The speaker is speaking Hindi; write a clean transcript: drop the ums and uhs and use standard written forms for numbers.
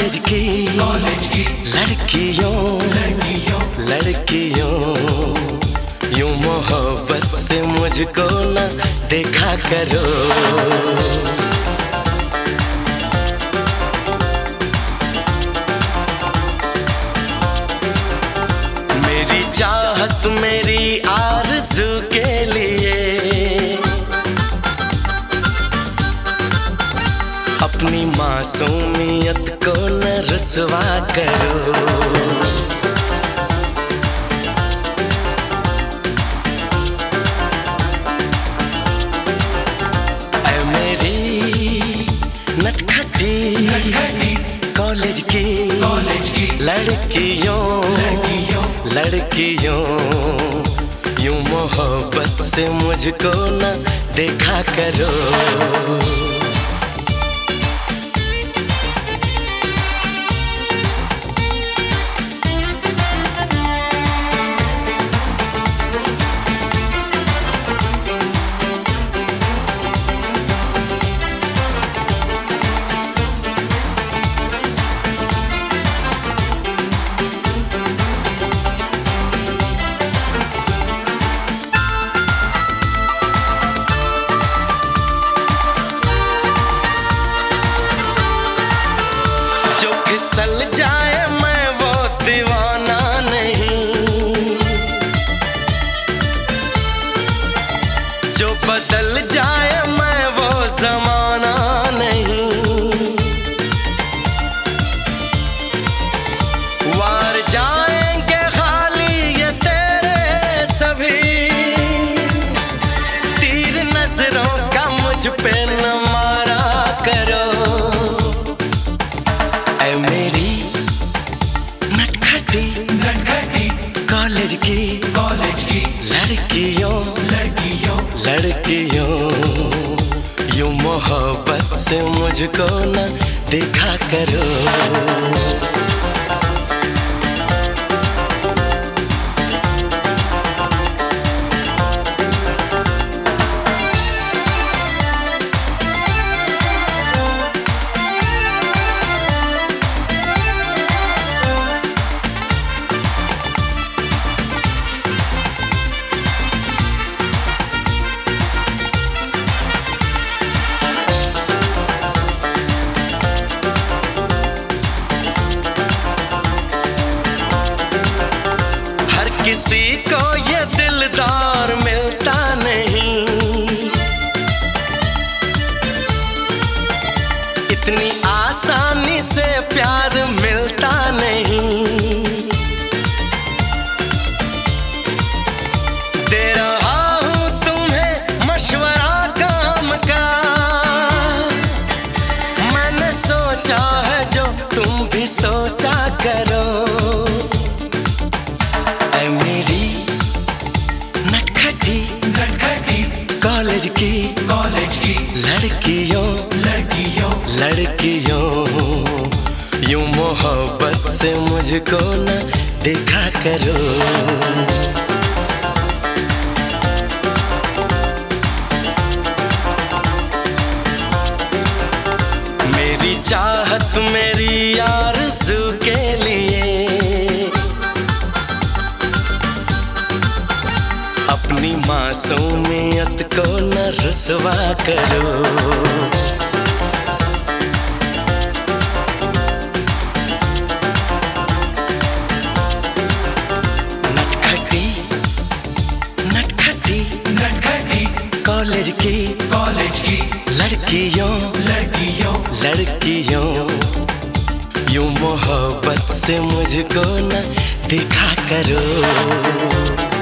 कॉलेज की लड़कियों यूं मोहब्बत से मुझको न देखा करो। मेरी चाहत मेरी आरज़ू के लिए अपनी मासूमियत को न रुसवा करो। ऐ मेरी नटखटी कॉलेज की लड़कियों यूं मोहब्बत से मुझको न देखा करो। फिसल जाए मैं वो दीवाना नहीं, जो बदल जाए मैं वो जमाना नहीं। वार जाएंगे खाली ये तेरे सभी तीर नजरों का मुझ पे न मारा करो। मेरी नटखटी कॉलेज की लड़कियों यूं मोहब्बत से मुझको न देखा करो। किसी को ये दिलदार मिलता नहीं, इतनी आसानी से प्यार मिलता नहीं। दे रहा हूँ तुम्हें मशवरा काम का, मैंने सोचा है जो तुम भी सोचा करो। मेरी नटखटी कॉलेज की लड़कियों यूं मोहब्बत से मुझको न देखा करो। मेरी चाहत मेरी आरज़ू के लिए अपनी मासूमियत को न रुसवा करो। नटखटी कॉलेज की लड़कियों यूं मोहब्बत से मुझको न देखा करो।